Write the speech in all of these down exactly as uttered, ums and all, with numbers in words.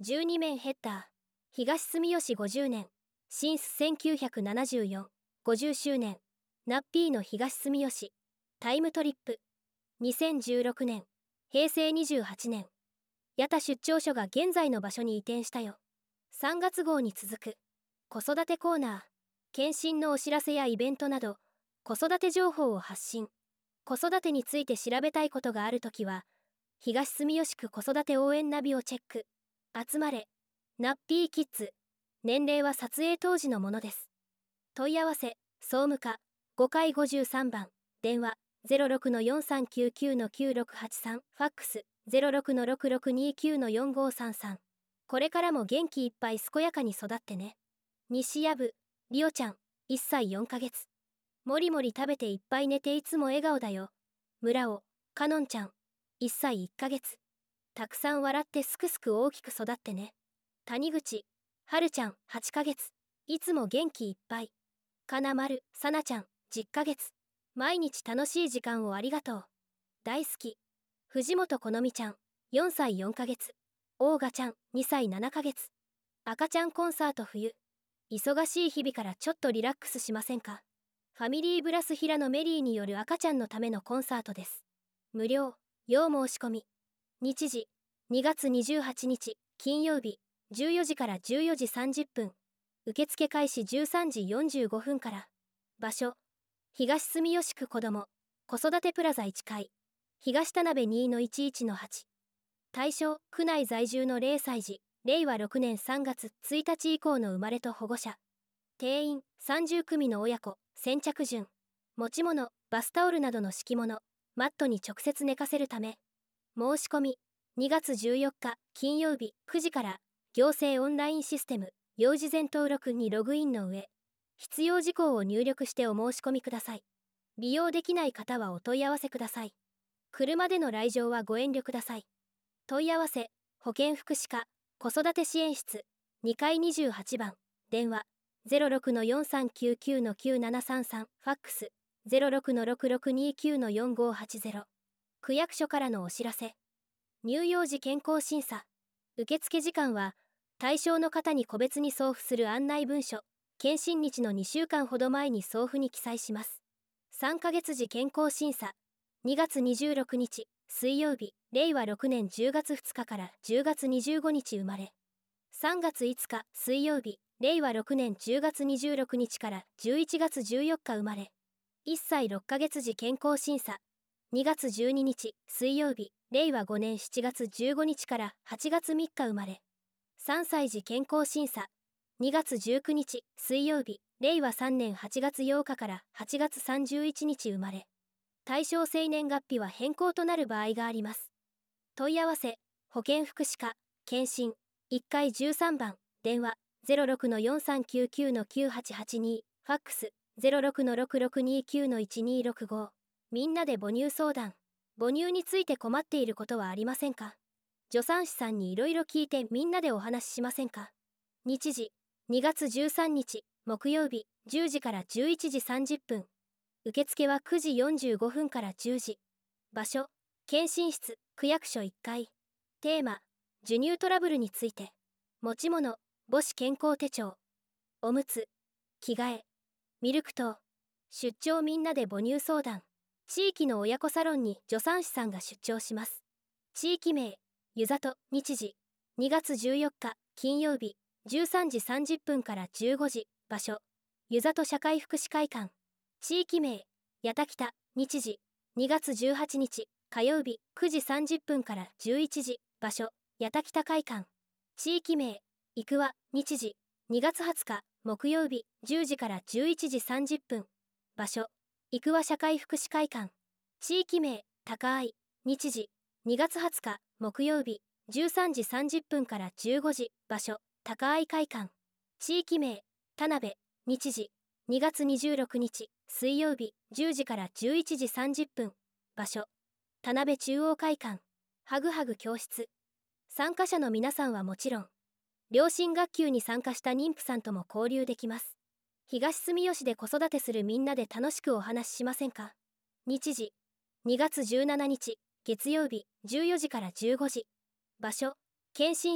じゅうにめんヘッダー。東住吉ごじゅうねん。新巣せんきゅうひゃくななじゅうよん。ごじゅっしゅうねん。ナッピーの東住吉。タイムトリップ。にせんじゅうろくねん。へいせいにじゅうはちねん。矢田出張所が現在の場所に移転したよ。さんがつ号に続く。子育てコーナー。検診のお知らせやイベントなど、子育て情報を発信。子育てについて調べたいことがあるときは、東住吉区子育て応援ナビをチェック。集まれ。ナッピーキッズ。年齢は撮影当時のものです。問い合わせ、総務課、ごかいごじゅうさんばん。電話、ゼロろくのよんさんきゅうきゅうのきゅうろくはちさん。ファックス、ゼロろくのろくろくにきゅうのよんごさんさん。これからも元気いっぱい健やかに育ってね。西矢部、りおちゃん、いっさいよんかげつ。もりもり食べていっぱい寝ていつも笑顔だよ。村尾、かのんちゃん、いっさいいっかげつ。たくさん笑ってすくすく大きく育ってね。谷口、はるちゃん、はちかげつ。いつも元気いっぱい。かなまる、さなちゃん、じゅっかげつ。毎日楽しい時間をありがとう。大好き。藤本好美ちゃん、よんさいよんかげつ。オーガちゃん、にさいななかげつ。赤ちゃんコンサート冬。忙しい日々からちょっとリラックスしませんか？ファミリーブラス平野メリーによる赤ちゃんのためのコンサートです。無料、要申し込み。日時、にがつにじゅうはちにち、金曜日、じゅうよじからじゅうよじさんじゅっぷん。受付開始じゅうさんじよんじゅうごふんから。場所、東住吉区子ども、子育てプラザいっかい。東田辺 にのいちいちのはち。対象、区内在住のれいさい児、れいわろくねんさんがつついたち以降の生まれと保護者。定員、さんじゅうくみの親子、先着順。持ち物、バスタオルなどの敷物、マットに直接寝かせるため。申し込み、にがつじゅうよっか、金曜日、くじから、行政オンラインシステム、幼児前登録にログインの上、必要事項を入力してお申し込みください。利用できない方はお問い合わせください。車での来場はご遠慮ください。問い合わせ、保健福祉課、子育て支援室、にかいにじゅうはちばん、電話、ゼロろくのよんさんきゅうきゅうのきゅうななさんさん。ファックス、ゼロろくのろくろくにきゅうのよんごはちゼロ。区役所からのお知らせ。乳幼児健康審査。受付時間は、対象の方に個別に送付する案内文書、検診日のにしゅうかんほど前に送付に記載します。さんかげつ時健康審査。にがつにじゅうろくにち、水曜日、れいわろくねんじゅうがつふつかからじゅうがつにじゅうごにち生まれ。さんがついつか、水曜日、れいわろくねんじゅうがつにじゅうろくにちからじゅういちがつじゅうよっか生まれ。いっさいろっかげつ時健康審査。にがつじゅうににち、水曜日、れいわごねんしちがつじゅうごにちからはちがつみっか生まれ。さんさい時健康審査。にがつじゅうくにち、水曜日、れいわさんねんはちがつようかからはちがつさんじゅういちにち生まれ。対象生年月日は変更となる場合があります。問い合わせ、保健福祉課、検診、いっかいじゅうさんばん、電話、ゼロろくのよんさんきゅうきゅうのきゅうはちはちに。ファックス、ゼロろくのろくろくにきゅうのいちにろくご。みんなで母乳相談。母乳について困っていることはありませんか？助産師さんにいろいろ聞いてみんなでお話ししませんか？日時、にがつじゅうさんにち、木曜日、じゅうじからじゅういちじさんじゅっぷん。受付はくじよんじゅうごふんからじゅうじ。場所、検診室、区役所いっかい。テーマ、授乳トラブルについて。持ち物、母子健康手帳。おむつ、着替え、ミルク等。出張みんなで母乳相談。地域の親子サロンに助産師さんが出張します。地域名、湯里。日時、にがつじゅうよっか、金曜日、じゅうさんじさんじゅっぷんからじゅうごじ。場所、湯里社会福祉会館。地域名、八田北。日時、にがつじゅうはちにち、火曜日、くじさんじゅっぷんからじゅういちじ。場所、八田北会館。地域名、生桑。日時、にがつはつか、木曜日、じゅうじからじゅういちじさんじゅっぷん。場所、生桑社会福祉会館。地域名、高愛。日時、にがつはつか、木曜日、じゅうさんじさんじゅっぷんからじゅうごじ。場所、高愛会館。地域名、田辺。日時、にがつにじゅうろくにち、水曜日、じゅうじからじゅういちじさんじゅっぷん。場所、田辺中央会館。はぐはぐ教室。参加者の皆さんはもちろん、両親学級に参加した妊婦さんとも交流できます。東住吉で子育てするみんなで楽しくお話ししませんか？日時、にがつじゅうしちにち、月曜日、じゅうよじからじゅうごじ。場所、検診室、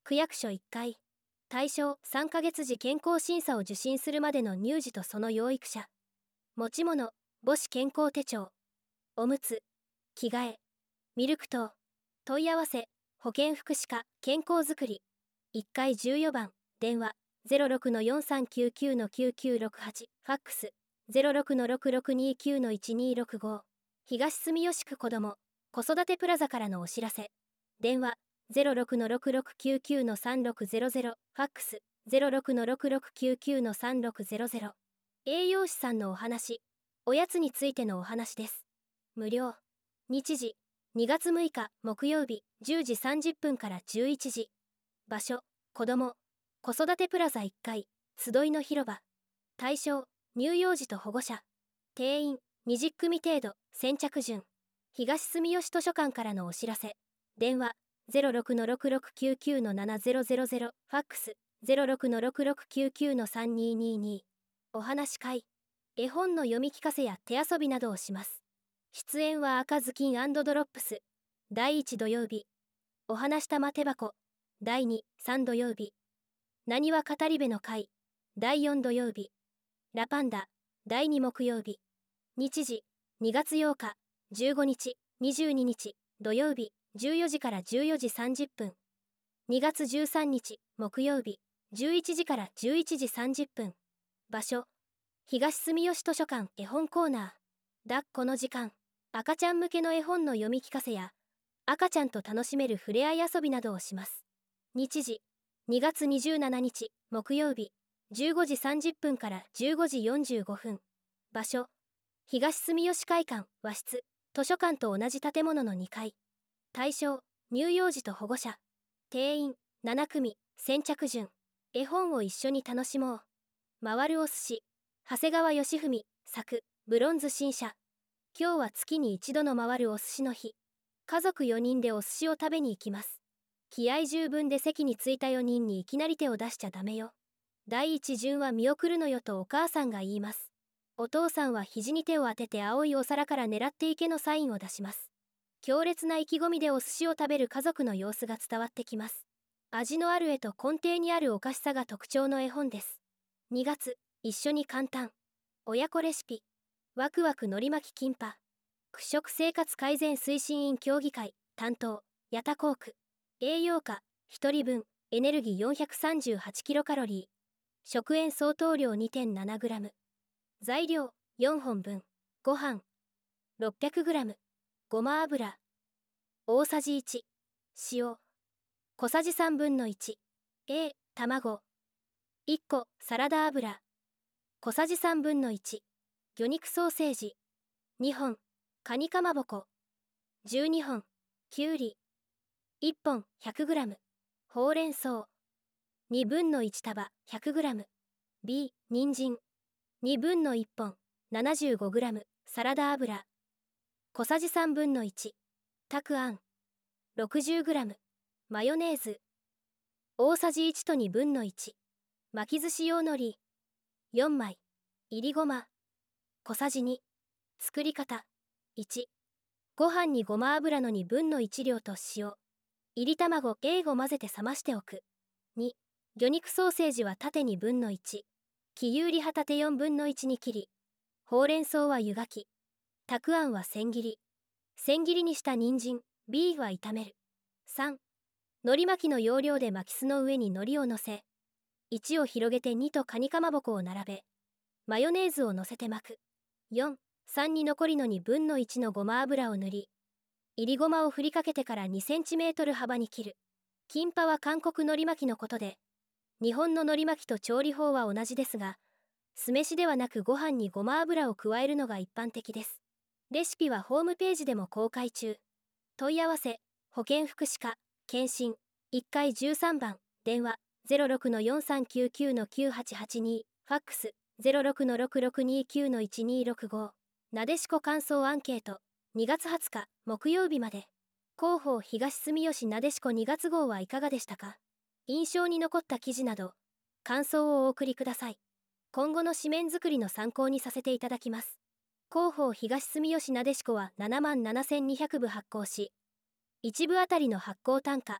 区役所いっかい。対象さんかげつ時健康審査を受診するまでの乳児とその養育者。持ち物母子健康手帳、おむつ、着替え、ミルク等。問い合わせ保健福祉課健康づくりいっかいじゅうよんばん、電話 ゼロろくのよんさんきゅうきゅうのきゅうきゅうろくはち、ファックス ゼロろくのろくろくにきゅうのいちにろくご。東住吉区子ども子育てプラザからのお知らせ。電話 ゼロろくのろくろくきゅうきゅうのさんろくゼロゼロ、ファックス ゼロろくのろくろくきゅうきゅうのさんろくゼロゼロ。栄養士さんのお話、おやつについてのお話です。無料。日時にがつむいか木曜日じゅうじさんじゅっぷんからじゅういちじ。場所子ども子育てプラザいっかい集いの広場。対象乳幼児と保護者。定員にじゅっくみ程度。先着順。東住吉図書館からのお知らせ。電話 ゼロろくのろくろくきゅうきゅうのななゼロゼロゼロ、ファックス ゼロろくのろくろくきゅうきゅうのさんににに。お話会絵本の読み聞かせや手遊びなどをします。出演は赤ずきん&ドロップス。だいいち土曜日。お話玉手箱。だいに、さん土曜日。なにわ語り部の会。だいよん土曜日。ラパンダ。だいに木曜日。日時にがつようか、じゅうごにち、にじゅうににち土曜日じゅうよじからじゅうよじさんじゅっぷん。にがつじゅうさんにち木曜日じゅういちじからじゅういちじさんじゅっぷん。場所東住吉図書館絵本コーナー。抱っこの時間。赤ちゃん向けの絵本の読み聞かせや赤ちゃんと楽しめるふれあい遊びなどをします。日時にがつにじゅうしちにち木曜日じゅうごじさんじゅっぷんからじゅうごじよんじゅうごふん。場所東住吉会館和室。図書館と同じ建物のにかい。対象乳幼児と保護者。定員ななくみ。先着順。絵本を一緒に楽しもう。回るお寿司。長谷川義文作ブロンズ新社。今日は月に一度の回るお寿司の日。家族よにんでお寿司を食べに行きます。気合十分で席に着いたよにんにいきなり手を出しちゃダメよ。第一順は見送るのよとお母さんが言います。お父さんは肘に手を当てて青いお皿から狙っていけのサインを出します。強烈な意気込みでお寿司を食べる家族の様子が伝わってきます。味のある絵と根底にあるおかしさが特徴の絵本です。にがつ、一緒に簡単。親子レシピ。ワクワクのり巻きキンパ。区食生活改善推進員協議会担当矢田工区。栄養価ひとりぶんエネルギー よんひゃくさんじゅうはちキロカロリー。食塩相当量 にてんななグラム。材料よんほんぶん。ご飯 ろっぴゃくグラム。ごま油大さじいち。塩小さじさんぶんのいち。A 卵いっこ。サラダ油小さじさんぶんのいち。魚肉ソーセージにほん。カニかまぼこじゅうにほん。きゅうりいっぽん ひゃくグラム。ほうれん草にぶんのいち束 ひゃくグラム。 B 人参にぶんのいっぽん ななじゅうごグラム。サラダ油小さじさんぶんのいち。たくあん ろくじゅうグラム。マヨネーズ大さじいちとにぶんのいち。巻き寿司用のりよんまい。いりごま小さじに。作り方いち。ご飯にごま油のにぶんのいち量と塩。いり卵 A を混ぜて冷ましておく。に。魚肉ソーセージは縦にぶんのいち。きゆうり葉縦よんぶんのいちに切り。ほうれん草は湯がき。たくあんは千切り。千切りにした人参 B は炒める。さん。海苔巻きの要領で巻きすの上に海苔をのせ。いちを広げてにとカニかまぼこを並べ。マヨネーズをのせて巻く。よん。さんに残りのにぶんのいちのごま油を塗り、いりごまを振りかけてからにセンチメートル幅に切る。キンパは韓国海苔巻きのことで、日本の海苔巻きと調理法は同じですが、酢飯ではなくご飯にごま油を加えるのが一般的です。レシピはホームページでも公開中。問い合わせ保健福祉課検診いっかいじゅうさんばん。電話 ゼロろくのよんさんきゅうきゅうのきゅうはちはちに。ファックス ゼロろくのろくろくにきゅうのいちにろくご。なでしこ感想アンケートにがつはつか木曜日まで。広報東住吉なでしこにがつ号はいかがでしたか？印象に残った記事など感想をお送りください。今後の紙面作りの参考にさせていただきます。広報東住吉なでしこはななまんななせんにひゃくぶ発行し、いちぶあたりの発行単価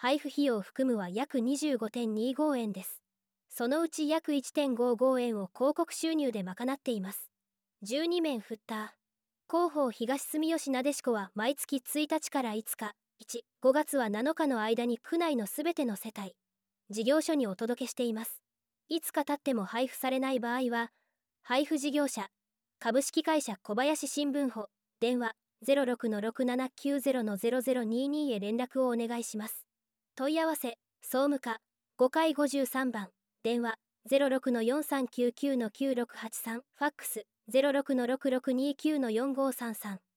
配布費用を含むは約 にじゅうごてんにじゅうご 円です。そのうち約 いちてんごご 円を広告収入で賄っています。じゅうにめんフッター。広報東住吉なでしこは毎月ついたちからいつか、いち、ごがつはなのかの間に区内のすべての世帯、事業所にお届けしています。いつか経っても配布されない場合は、配布事業者、株式会社小林新聞補、電話 ゼロろくのろくななきゅうゼロのゼロゼロにに へ連絡をお願いします。問い合わせ、総務課、ごかいごじゅうさんばん、電話 ゼロろくのよんさんきゅうきゅうのきゅうろくはちさん、ファックス ゼロろくのろくろくにきゅうのよんごさんさん。